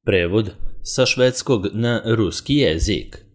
Prevod sa švedskog na ruski jezik.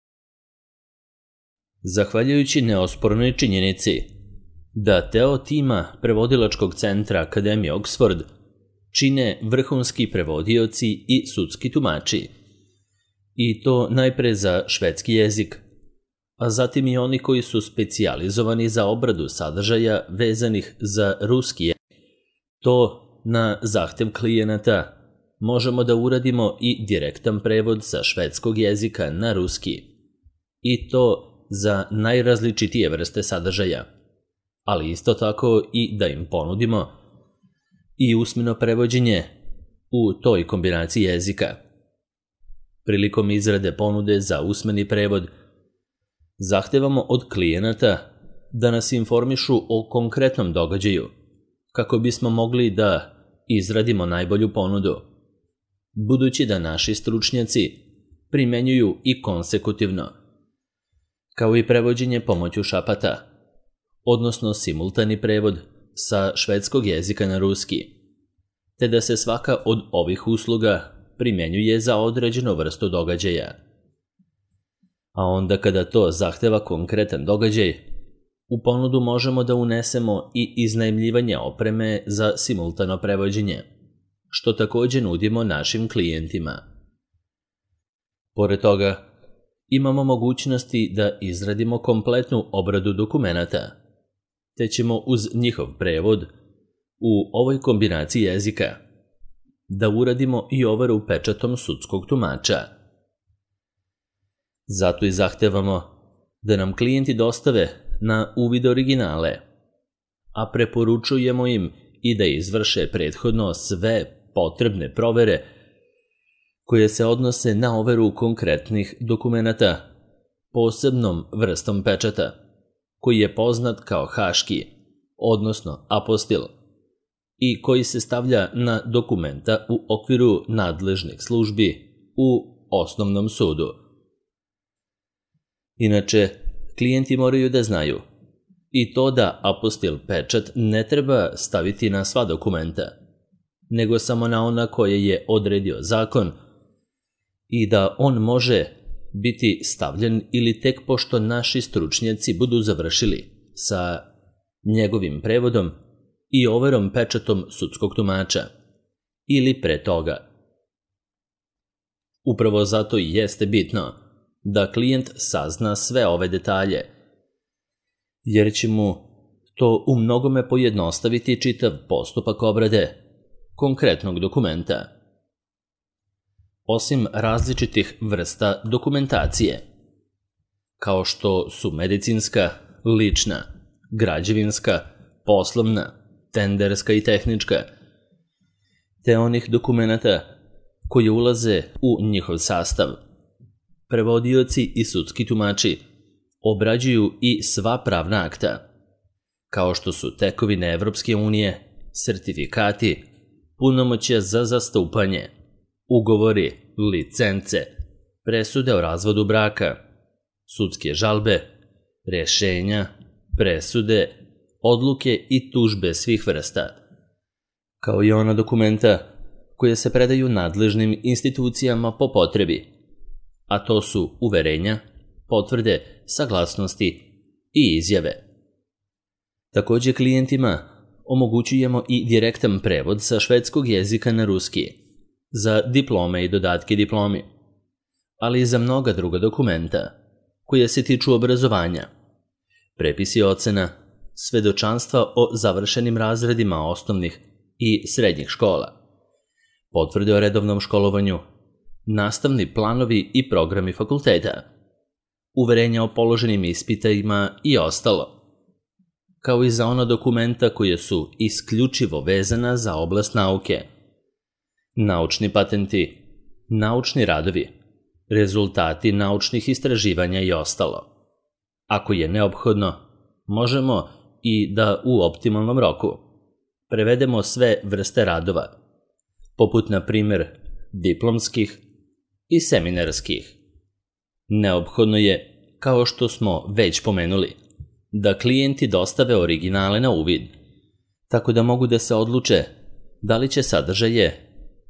Zahvaljujući neospornoj činjenici da deo tima prevodilačkog centra Akademije Oxford čine vrhunski prevodioci i sudski tumači, i to najpre za švedski jezik, a zatim i oni koji su specijalizovani za obradu sadržaja vezanih za ruski jezik. To na zahtev klijenata možemo da uradimo i direktan prevod sa švedskog jezika na ruski, i to za najrazličitije vrste sadržaja, ali isto tako i da im ponudimo i usmeno prevođenje u toj kombinaciji jezika. Prilikom izrade ponude za usmeni prevod zahtevamo od klijenata da nas informišu o konkretnom događaju kako bismo mogli da izradimo najbolju ponudu, budući da naši stručnjaci primenjuju i konsekutivno, kao i prevođenje pomoću šapata, odnosno simultani prevod sa švedskog jezika na ruski, te da se svaka od ovih usluga primenjuje za određenu vrstu događaja. A onda kada to zahteva konkretan događaj, u ponudu možemo da unesemo i iznajmljivanje opreme za simultano prevođenje, što također nudimo našim klijentima. Pored toga, imamo mogućnosti da izradimo kompletnu obradu dokumenata, te ćemo uz njihov prevod u ovoj kombinaciji jezika da uradimo i overu pečatom sudskog tumača. Zato i zahtevamo da nam klijenti dostave na uvid originale, a preporučujemo im i da izvrše prethodno sve potrebne provere koje se odnose na overu konkretnih dokumenata posebnom vrstom pečata, koji je poznat kao haški, odnosno apostil, i koji se stavlja na dokumenta u okviru nadležnih službi u osnovnom sudu. Inače, klijenti moraju da znaju i to da apostil pečat ne treba staviti na sva dokumenta, nego samo na ona koje je odredio zakon, i da on može biti stavljen ili tek pošto naši stručnjaci budu završili sa njegovim prevodom i overom pečatom sudskog tumača, ili pre toga. Upravo zato i jeste bitno da klijent sazna sve ove detalje, jer će mu to u mnogome pojednostaviti čitav postupak obrade konkretnog dokumenta. Osim različitih vrsta dokumentacije, kao što su medicinska, lična, građevinska, poslovna, tenderska i tehnička, te onih dokumenata koji ulaze u njihov sastav, prevodioci i sudski tumači obrađuju i sva pravna akta, kao što su tekovine Evropske unije, sertifikati, punomoćja za zastupanje, ugovori, licence, presude o razvodu braka, sudske žalbe, rješenja, presude, odluke i tužbe svih vrsta, kao i ona dokumenta koje se predaju nadležnim institucijama po potrebi, a to su uverenja, potvrde, saglasnosti i izjave. Također klijentima omogućujemo i direktan prevod sa švedskog jezika na ruski za diplome i dodatke diplomi, ali i za mnoga druga dokumenta koje se tiču obrazovanja, prepisi ocena, svedočanstva o završenim razredima osnovnih i srednjih škola, potvrde o redovnom školovanju, nastavni planovi i programi fakulteta, uverenja o položenim ispitima i ostalo, kao i za ona dokumenta koje su isključivo vezana za oblast nauke, naučni patenti, naučni radovi, rezultati naučnih istraživanja i ostalo. Ako je neophodno, možemo i da u optimalnom roku prevedemo sve vrste radova, poput na primjer diplomskih i seminarskih. Neophodno je, kao što smo već pomenuli, da klijenti dostave originale na uvid, tako da mogu da se odluče da li će sadržaje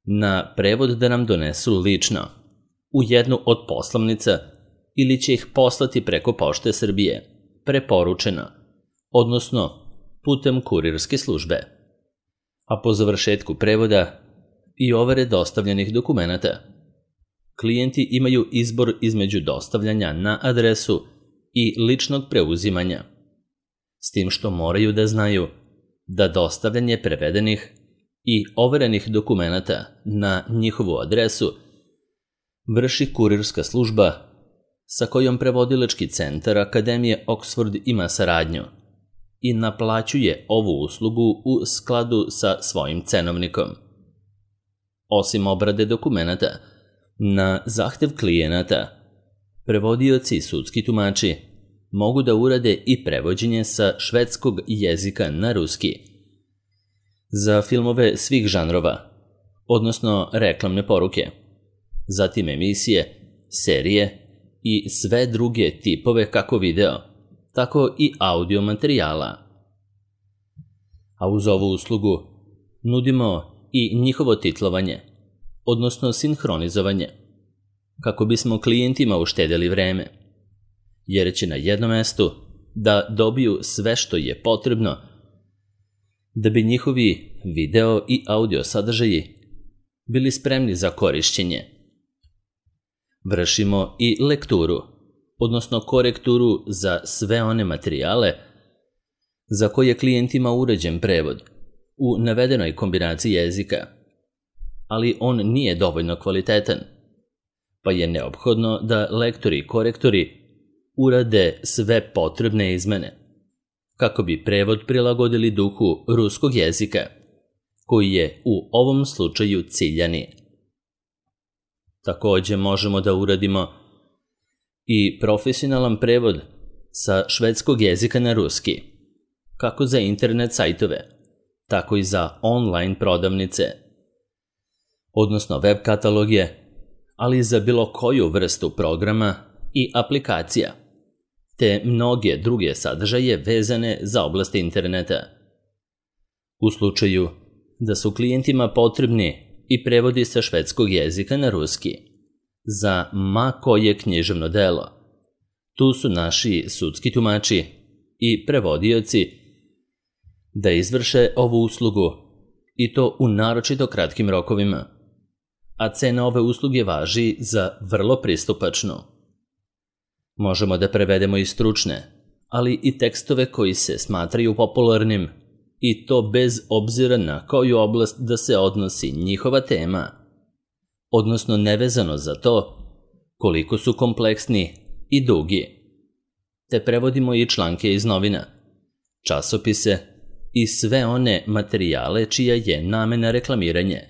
na prevod da nam donesu lično, u jednu od poslovnica ili će ih poslati preko Pošte Srbije, preporučeno, odnosno putem kurirske službe. A po završetku prevoda i overe dostavljenih dokumenata, klijenti imaju izbor između dostavljanja na adresu i ličnog preuzimanja, s tim što moraju da znaju da dostavljanje prevedenih i overenih dokumenata na njihovu adresu vrši kurirska služba sa kojom prevodilački centar Akademije Oxford ima saradnju i naplaćuje ovu uslugu u skladu sa svojim cenovnikom. Osim obrade dokumenata, na zahtev klijenata, prevodioci i sudski tumači mogu da urade i prevođenje sa švedskog jezika na ruski za filmove svih žanrova, odnosno reklamne poruke, zatim emisije, serije i sve druge tipove kako video, tako i audio materijala. A uz ovu uslugu nudimo i njihovo titlovanje, odnosno sinhronizovanje, kako bismo klijentima uštedeli vreme, jer će na jednom mestu da dobiju sve što je potrebno da bi njihovi video i audio sadržaji bili spremni za korišćenje. Vršimo i lekturu, odnosno korekturu za sve one materijale za koje klijentima uređen prevod u navedenoj kombinaciji jezika, ali on nije dovoljno kvalitetan, pa je neophodno da lektori i korektori urade sve potrebne izmene, kako bi prevod prilagodili duhu ruskog jezika, koji je u ovom slučaju ciljani. Takođe možemo da uradimo i profesionalan prevod sa švedskog jezika na ruski, kako za internet sajtove, tako i za online prodavnice, odnosno web kataloge, ali i za bilo koju vrstu programa i aplikacija, te mnoge druge sadržaje vezane za oblast interneta. U slučaju da su klijentima potrebni i prevodi sa švedskog jezika na ruski za ma koje književno delo, tu su naši sudski tumači i prevodioci da izvrše ovu uslugu i to u naročito kratkim rokovima, a cena ove usluge važi za vrlo pristupačnu. Možemo da prevedemo i stručne, ali i tekstove koji se smatraju popularnim, i to bez obzira na koju oblast da se odnosi njihova tema, odnosno nevezano za to koliko su kompleksni i dugi. Te prevodimo i članke iz novina, časopise i sve one materijale čija je namena reklamiranje,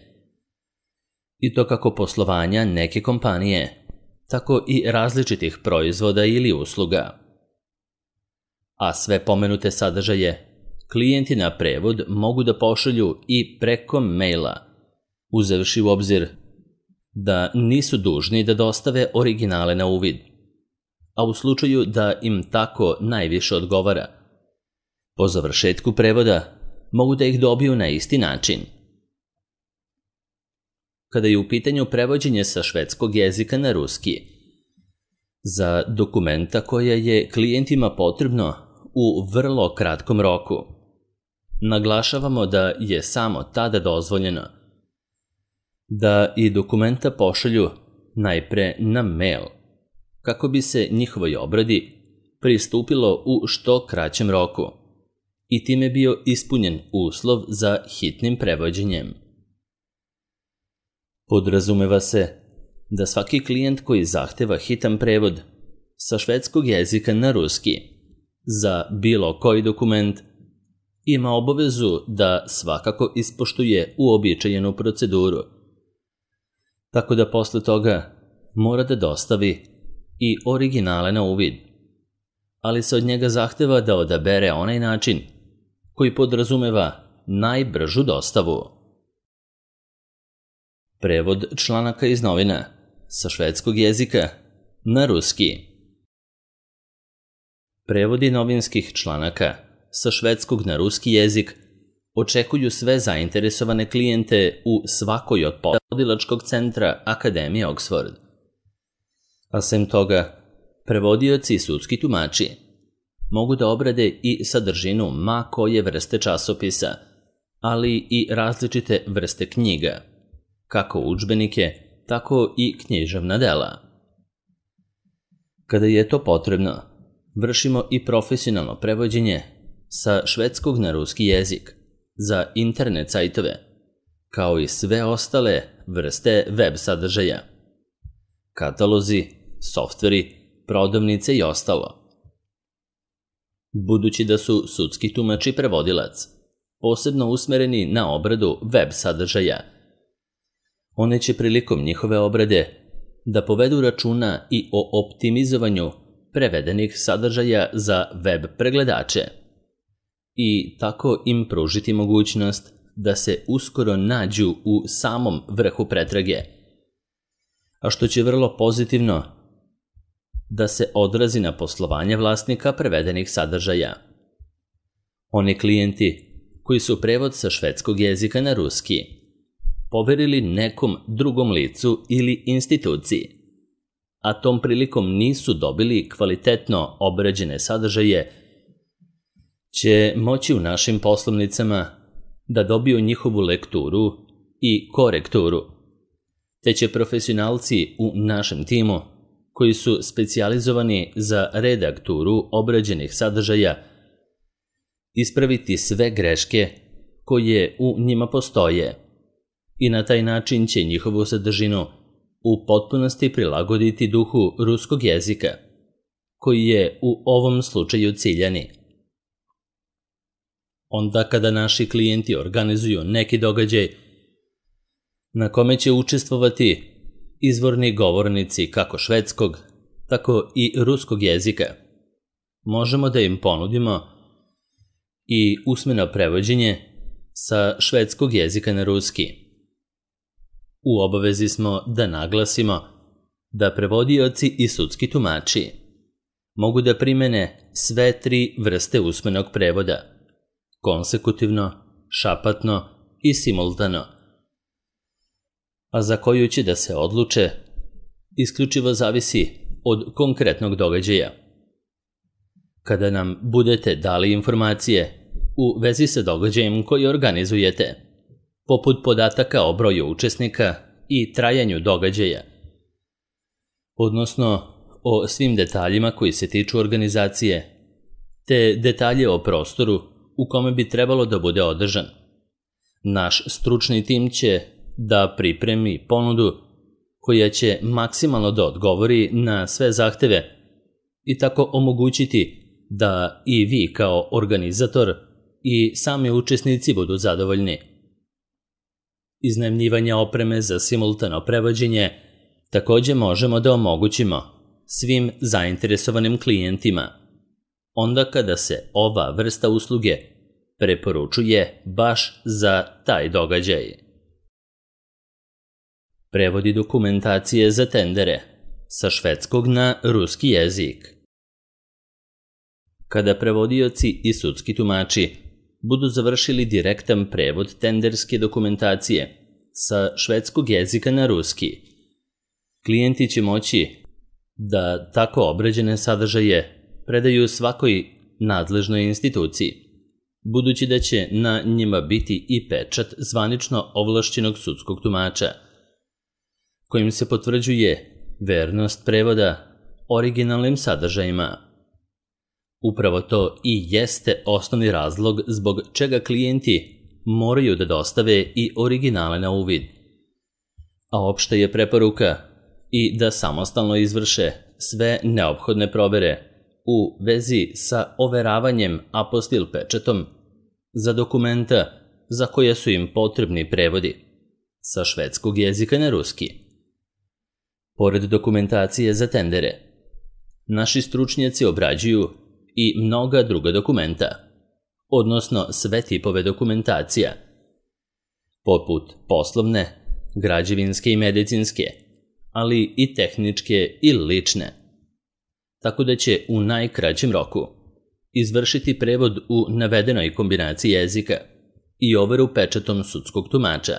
i to kako poslovanja neke kompanije, tako i različitih proizvoda ili usluga. A sve pomenute sadržaje klijenti na prevod mogu da pošalju i preko maila, uzevši u obzir da nisu dužni da dostave originale na uvid, a u slučaju da im tako najviše odgovara, po završetku prevoda mogu da ih dobiju na isti način. Kada je u pitanju prevođenje sa švedskog jezika na ruski, za dokumenta koja je klijentima potrebno u vrlo kratkom roku, naglašavamo da je samo tada dozvoljeno da i dokumenta pošalju najpre na mail, kako bi se njihovoj obradi pristupilo u što kraćem roku i time bio ispunjen uslov za hitnim prevođenjem. Podrazumeva se da svaki klijent koji zahteva hitan prevod sa švedskog jezika na ruski za bilo koji dokument ima obavezu da svakako ispoštuje uobičajenu proceduru, tako da posle toga mora da dostavi i originale na uvid, ali se od njega zahteva da odabere onaj način koji podrazumeva najbržu dostavu. Prevod članaka iz novina sa švedskog jezika na ruski. Prevodi novinskih članaka sa švedskog na ruski jezik očekuju sve zainteresovane klijente u svakoj od prevodilačkog centra Akademije Oxford. A sem toga, prevodioci i sudski tumači mogu da obrade i sadržinu ma koje vrste časopisa, ali i različite vrste knjiga, kako udžbenike, tako i književna dela. Kada je to potrebno, vršimo i profesionalno prevođenje sa švedskog na ruski jezik za internet sajtove, kao i sve ostale vrste web sadržaja, katalozi, softveri, prodavnice i ostalo. Budući da su sudski tumač i prevodilac posebno usmereni na obradu web sadržaja, one će prilikom njihove obrade da povedu računa i o optimizovanju prevedenih sadržaja za web pregledače i tako im pružiti mogućnost da se uskoro nađu u samom vrhu pretrage, a što će vrlo pozitivno da se odrazi na poslovanje vlasnika prevedenih sadržaja. Oni klijenti koji su prevod sa švedskog jezika na ruski poverili nekom drugom licu ili instituciji, a tom prilikom nisu dobili kvalitetno obrađene sadržaje, će moći u našim poslovnicama da dobiju njihovu lekturu i korekturu, te će profesionalci u našem timu, koji su specijalizovani za redakturu obrađenih sadržaja, ispraviti sve greške koje u njima postoje i na taj način će njihovu sadržinu u potpunosti prilagoditi duhu ruskog jezika, koji je u ovom slučaju ciljani. Onda kada naši klijenti organizuju neki događaj na kome će učestvovati izvorni govornici kako švedskog, tako i ruskog jezika, možemo da im ponudimo i usmeno prevođenje sa švedskog jezika na ruski. U obavezi smo da naglasimo da prevodioci i sudski tumači mogu da primene sve tri vrste usmenog prevoda, konsekutivno, šapatno i simultano, a za koju će da se odluče isključivo zavisi od konkretnog događaja. Kada nam budete dali informacije u vezi sa događajem koji organizujete, poput podataka o broju učesnika i trajanju događaja, odnosno o svim detaljima koji se tiču organizacije, te detalje o prostoru u kome bi trebalo da bude održan, naš stručni tim će da pripremi ponudu koja će maksimalno da odgovori na sve zahteve i tako omogućiti da i vi kao organizator i sami učesnici budu zadovoljni. Iznajmljivanje opreme za simultano prevođenje takođe možemo da omogućimo svim zainteresovanim klijentima, onda kada se ova vrsta usluge preporučuje baš za taj događaj. Prevodi dokumentacije za tendere sa švedskog na ruski jezik. Kada prevodioci i sudski tumači budu završili direktan prevod tenderske dokumentacije sa švedskog jezika na ruski, klijenti će moći da tako obrađene sadržaje predaju svakoj nadležnoj instituciji, budući da će na njima biti i pečat zvanično ovlašćenog sudskog tumača, kojim se potvrđuje vernost prevoda originalnim sadržajima. Upravo to i jeste osnovni razlog zbog čega klijenti moraju da dostave i originale na uvid, a opšta je preporuka i da samostalno izvrše sve neophodne provere u vezi sa overavanjem apostil pečatom za dokumenta za koje su im potrebni prevodi sa švedskog jezika na ruski. Pored dokumentacije za tendere, naši stručnjaci obrađuju i mnoga druga dokumenta, odnosno sve tipove dokumentacija, poput poslovne, građevinske i medicinske, ali i tehničke i lične, tako da će u najkraćem roku izvršiti prevod u navedenoj kombinaciji jezika i overu pečatom sudskog tumača.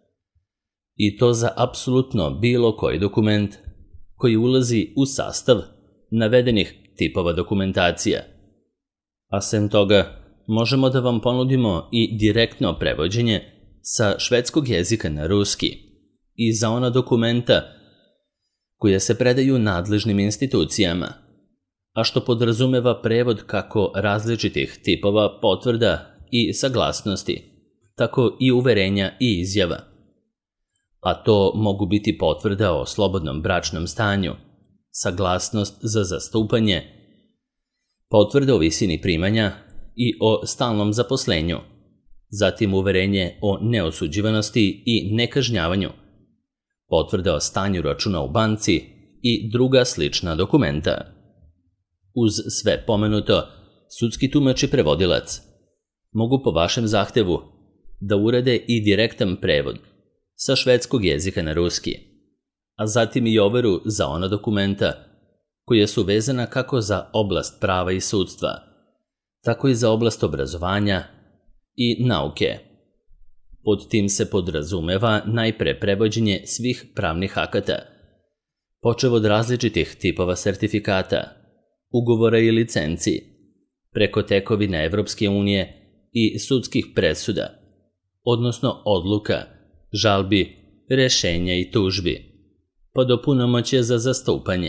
I to za apsolutno bilo koji dokument koji ulazi u sastav navedenih tipova dokumentacija. A sem toga, možemo da vam ponudimo i direktno prevođenje sa švedskog jezika na ruski i za ona dokumenta koja se predaju nadležnim institucijama, a što podrazumeva prevod kako različitih tipova potvrda i saglasnosti, tako i uverenja i izjava. A to mogu biti potvrda o slobodnom bračnom stanju, saglasnost za zastupanje, potvrda o visini primanja i o stalnom zaposlenju, zatim uverenje o neosuđivanosti i nekažnjavanju, potvrda o stanju računa u banci i druga slična dokumenta. Uz sve pomenuto, sudski tumač i prevodilac mogu po vašem zahtevu da urade i direktan prevod sa švedskog jezika na ruski, a zatim i overu za ona dokumenta koja su vezana kako za oblast prava i sudstva, tako i za oblast obrazovanja i nauke. Pod tim se podrazumeva najpre prevođenje svih pravnih akata, počev od različitih tipova sertifikata, ugovora i licenci, preko tekovina Evropske unije i sudskih presuda, odnosno odluka, žalbi, rešenja i tužbi, pa do punomoćja za zastupanje.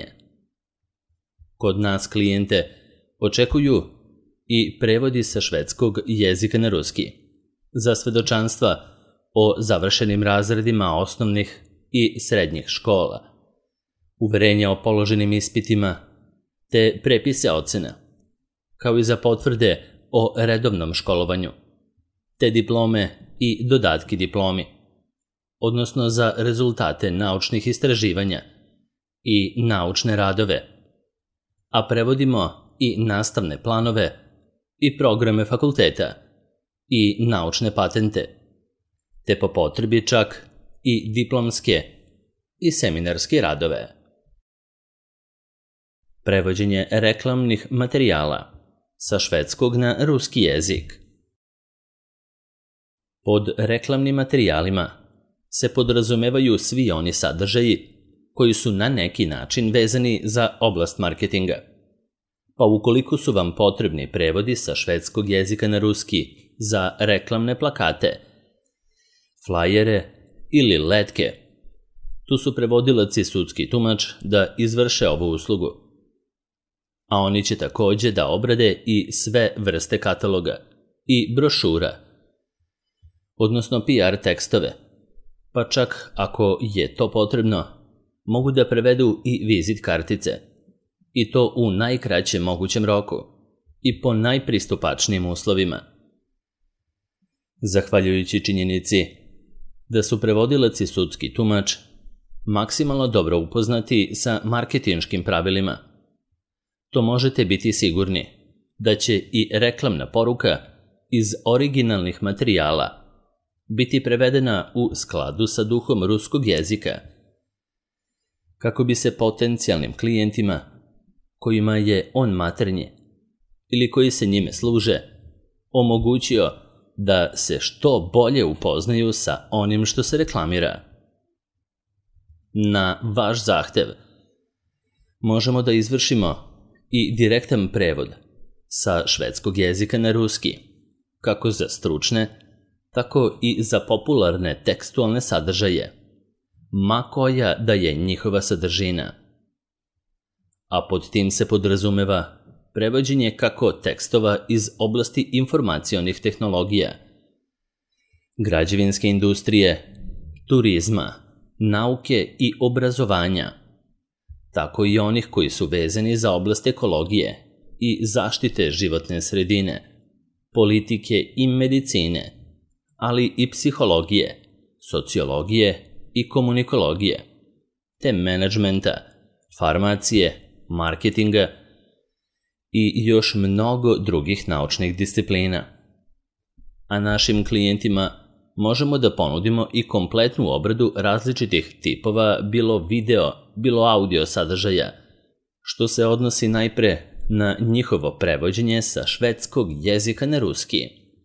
Kod nas klijente očekuju i prevodi sa švedskog jezika na ruski, za svedočanstva o završenim razredima osnovnih i srednjih škola, uverenja o položenim ispitima, te prepise ocena, kao i za potvrde o redovnom školovanju, te diplome i dodatki diplomi, odnosno za rezultate naučnih istraživanja i naučne radove, a prevodimo i nastavne planove i programe fakulteta i naučne patente, te po potrebi čak i diplomske i seminarske radove. Prevođenje reklamnih materijala sa švedskog na ruski jezik. Pod reklamnim materijalima se podrazumevaju svi oni sadržaji koji su na neki način vezani za oblast marketinga. Pa ukoliko su vam potrebni prevodi sa švedskog jezika na ruski za reklamne plakate, flajere ili letke, tu su prevodilac i sudski tumač da izvrše ovu uslugu. A oni će takođe da obrade i sve vrste kataloga i brošura, odnosno PR tekstove, pa čak ako je to potrebno, mogu da prevedu i vizit kartice, i to u najkraćem mogućem roku i po najpristupačnijim uslovima. Zahvaljujući činjenici da su prevodilac i sudski tumač maksimalno dobro upoznati sa marketinškim pravilima, to možete biti sigurni da će i reklamna poruka iz originalnih materijala biti prevedena u skladu sa duhom ruskog jezika, kako bi se potencijalnim klijentima kojima je on maternji ili koji se njime služe omogućio da se što bolje upoznaju sa onim što se reklamira. Na vaš zahtev možemo da izvršimo i direktan prevod sa švedskog jezika na ruski, kako za stručne, tako i za popularne tekstualne sadržaje, ma koja da je njihova sadržina. A pod tim se podrazumeva prevođenje kako tekstova iz oblasti informacionih tehnologija, građevinske industrije, turizma, nauke i obrazovanja, tako i onih koji su vezani za oblast ekologije i zaštite životne sredine, politike i medicine, ali i psihologije, sociologije i komunikologije, te menadžmenta, farmacije, marketinga i još mnogo drugih naučnih disciplina. A našim klijentima možemo da ponudimo i kompletnu obradu različitih tipova bilo video, bilo audio sadržaja, što se odnosi najpre na njihovo prevođenje sa švedskog jezika na ruski,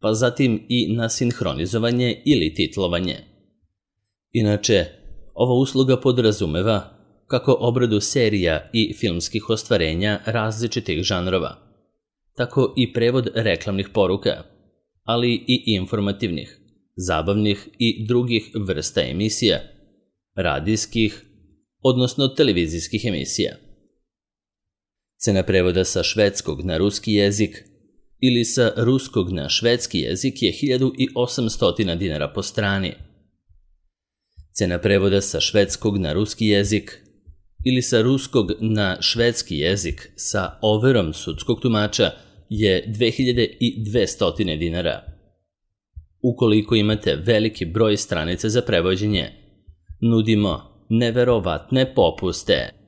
pa zatim i na sinhronizovanje ili titlovanje. Inače, ova usluga podrazumeva kako obradu serija i filmskih ostvarenja različitih žanrova, tako i prevod reklamnih poruka, ali i informativnih, zabavnih i drugih vrsta emisija, radijskih, odnosno televizijskih emisija. Cena prevoda sa švedskog na ruski jezik ili sa ruskog na švedski jezik je 1800 dinara po strani. Cena prevoda sa švedskog na ruski jezik ili sa ruskog na švedski jezik sa overom sudskog tumača je 2200 dinara. Ukoliko imate veliki broj stranica za prevođenje, nudimo neverovatne popuste.